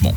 franchement.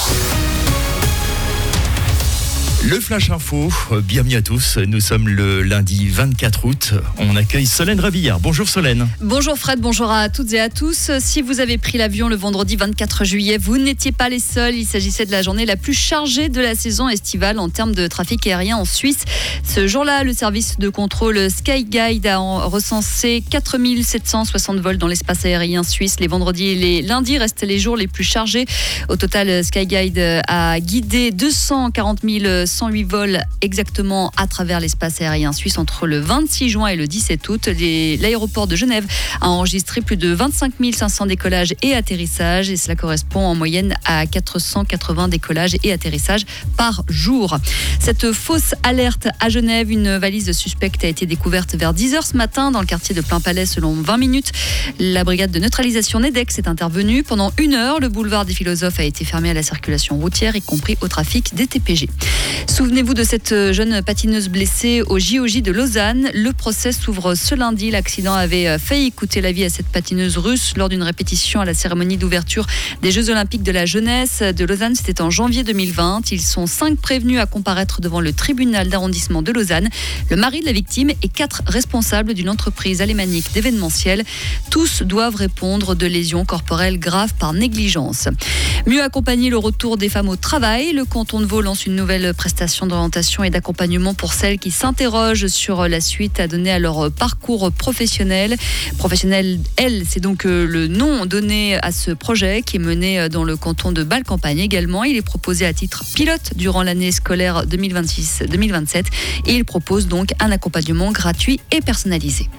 Le Flash Info, bienvenue à tous. Nous sommes le lundi 24 août. On accueille Solène Ravillard. Bonjour Solène. Bonjour Fred, bonjour à toutes et à tous. Si vous avez pris l'avion le vendredi 24 juillet, vous n'étiez pas les seuls. Il s'agissait de la journée la plus chargée de la saison estivale en termes de trafic aérien en Suisse. Ce jour-là, le service de contrôle SkyGuide a recensé 4760 vols dans l'espace aérien suisse. Les vendredis et les lundis restent les jours les plus chargés. Au total, SkyGuide a guidé 240 108 vols exactement à travers l'espace aérien suisse entre le 26 juin et le 17 août. L'aéroport de Genève a enregistré plus de 25 500 décollages et atterrissages et cela correspond en moyenne à 480 décollages et atterrissages par jour. Cette fausse alerte à Genève, une valise suspecte a été découverte vers 10h ce matin dans le quartier de Plainpalais selon 20 minutes. La brigade de neutralisation NEDEX est intervenue. Pendant 1 heure, le boulevard des Philosophes a été fermé à la circulation routière, y compris au trafic des TPG. Souvenez-vous de cette jeune patineuse blessée au JOJ de Lausanne. Le procès s'ouvre ce lundi. L'accident avait failli coûter la vie à cette patineuse russe lors d'une répétition à la cérémonie d'ouverture des Jeux Olympiques de la jeunesse de Lausanne. C'était en janvier 2020. Ils sont 5 prévenus à comparaître devant le tribunal d'arrondissement de Lausanne. Le mari de la victime et 4 responsables d'une entreprise alémanique d'événementiel. Tous doivent répondre de lésions corporelles graves par négligence. Mieux accompagner le retour des femmes au travail. Le canton de Vaud lance une nouvelle prestation d'orientation et d'accompagnement pour celles qui s'interrogent sur la suite à donner à leur parcours professionnel. Professionnel, elle, c'est donc le nom donné à ce projet qui est mené dans le canton de Bâle-Campagne également. Il est proposé à titre pilote durant l'année scolaire 2026-2027 et il propose donc un accompagnement gratuit et personnalisé.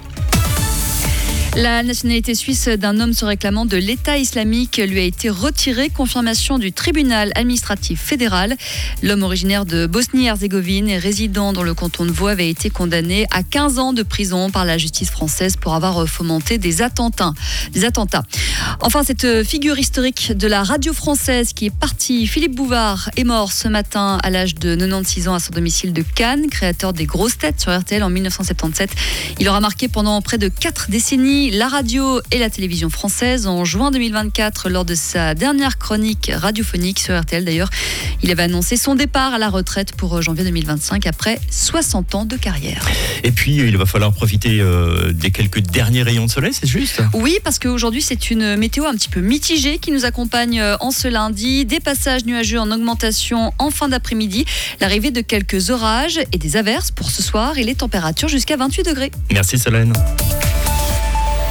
La nationalité suisse d'un homme se réclamant de l'État islamique lui a été retirée. Confirmation du tribunal administratif fédéral. L'homme originaire de Bosnie-Herzégovine et résident dans le canton de Vaud avait été condamné à 15 ans de prison par la justice française pour avoir fomenté des attentats. Enfin, cette figure historique de la radio française qui est partie, Philippe Bouvard, est mort ce matin à l'âge de 96 ans à son domicile de Cannes, créateur des grosses têtes sur RTL en 1977. Il aura marqué pendant près de 4 décennies la radio et la télévision française. En juin 2024, lors de sa dernière chronique radiophonique sur RTL d'ailleurs, il avait annoncé son départ à la retraite pour janvier 2025 après 60 ans de carrière. Et puis, il va falloir profiter des quelques derniers rayons de soleil, c'est juste ? Oui, parce qu'aujourd'hui, c'est une météo un petit peu mitigée qui nous accompagne en ce lundi. Des passages nuageux en augmentation en fin d'après-midi. L'arrivée de quelques orages et des averses pour ce soir et les températures jusqu'à 28 degrés. Merci Solène.